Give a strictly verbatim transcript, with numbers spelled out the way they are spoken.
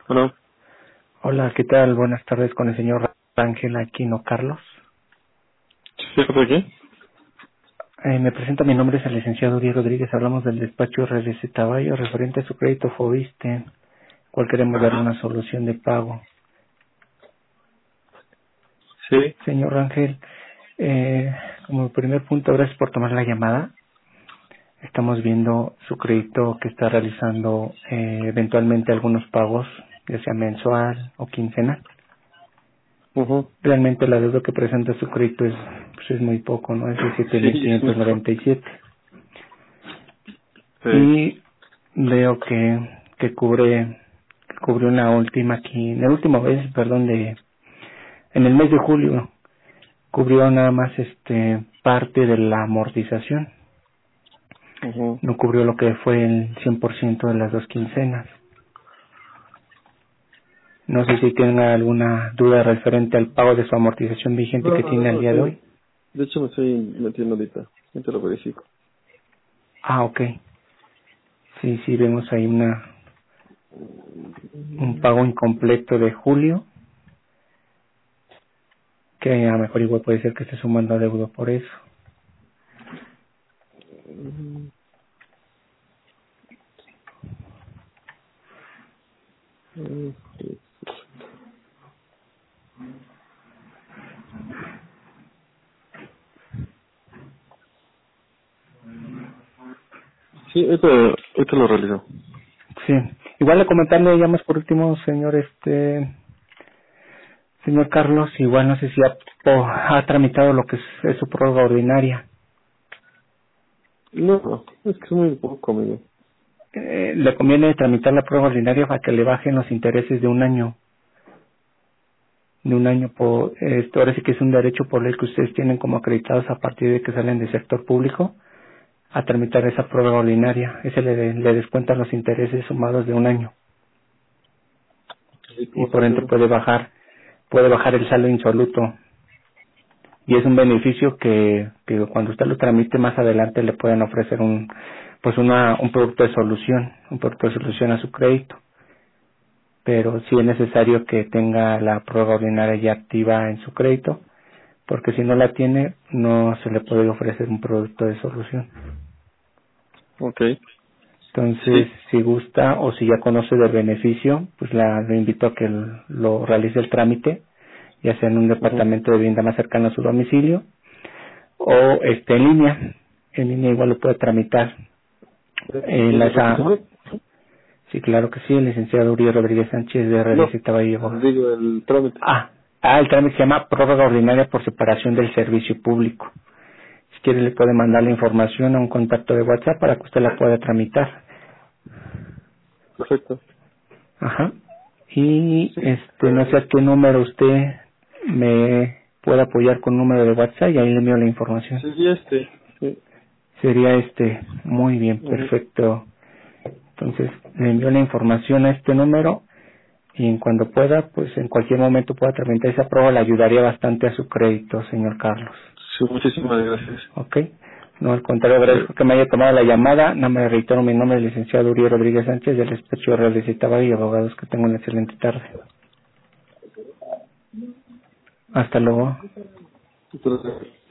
Hola. Hola, ¿qué tal? Buenas tardes con el señor Ángel Aquino Carlos. ¿Sí, por aquí? Eh, me presento, mi nombre es el licenciado Uriel Rodríguez. Hablamos del despacho R D C Taballo referente a su crédito Fobiste, cual queremos darle Ajá. una solución de pago. Sí. Señor Ángel, eh, como primer punto, gracias por tomar la llamada. Estamos viendo su crédito que está realizando eh, eventualmente algunos pagos, ya sea mensual o quincenal. Ujú. Realmente la deuda que presenta su crédito es, pues es muy poco, ¿no? Es de siete mil Sí, es quinientos mejor. noventa y siete. Sí. Y veo que, que cubre, que cubre una última aquí, en la última vez, perdón, de, en el mes de julio, cubrió nada más este, parte de la amortización. Ujú. No cubrió lo que fue el cien por ciento de las dos quincenas. No sé si tenga alguna duda referente al pago de su amortización vigente No, que no, tiene al no, día de sí. hoy. De hecho, me estoy metiendo ahorita. Ya te lo verifico. Ah, ok. Sí, sí, vemos ahí una, un pago incompleto de julio, que a lo mejor igual puede ser que esté sumando adeudo por eso. Ujú. Ujú. Sí, ahorita, ahorita lo realizo. Sí, igual le comentarle ya más por último, señor este, señor Carlos, igual no sé si ha, o ha tramitado lo que es, es su prórroga ordinaria. No, no, es que es muy poco, amigo. Eh, le conviene tramitar la prórroga ordinaria para que le bajen los intereses de un año, de un año por, esto ahora sí que es un derecho por ley que ustedes tienen como acreditados a partir de que salen del sector público, a tramitar esa prórroga ordinaria. Ese le, le descuentan los intereses sumados de un año ¿Y y cómo se por hace ende eso? puede bajar, puede bajar el saldo insoluto. Y es un beneficio que, que cuando usted lo tramite más adelante le pueden ofrecer un pues una un producto de solución, un producto de solución a su crédito, pero sí es necesario que tenga la prórroga ordinaria ya activa en su crédito, porque si no la tiene no se le puede ofrecer un producto de solución. Ok. Entonces, Sí. si gusta o si ya conoce del beneficio, pues la lo invito a que l- lo realice el trámite, ya sea en un Ujú. departamento de vivienda más cercano a su domicilio o este en línea. En línea igual lo puede tramitar. En la ¿Tiene esa, razón? sí, claro que sí, el licenciado Uriel Rodríguez Sánchez de R D No. C Taballo. Digo, el trámite. Ah, ah, el trámite se llama prórroga ordinaria por separación del servicio público. Si quiere le puede mandar la información a un contacto de WhatsApp para que usted la pueda tramitar. Perfecto. Ajá. Y Sí. este, no sé Eh, a qué número usted me puede apoyar con número de WhatsApp y ahí le envío la información. sí, este. Sí. Sería este, muy bien, Ujú. perfecto. Entonces, le envío la información a este número y en cuando pueda, pues en cualquier momento pueda tramitar esa prueba, le ayudaría bastante a su crédito, señor Carlos. Sí, muchísimas gracias. ¿Ok? No, al contrario, Eh, agradezco que me haya tomado la llamada. No me reitero mi nombre, el licenciado Uriel Rodríguez Sánchez, del despacho Real de Tabayo y abogados. Que tengan una excelente tarde. Hasta luego. entonces,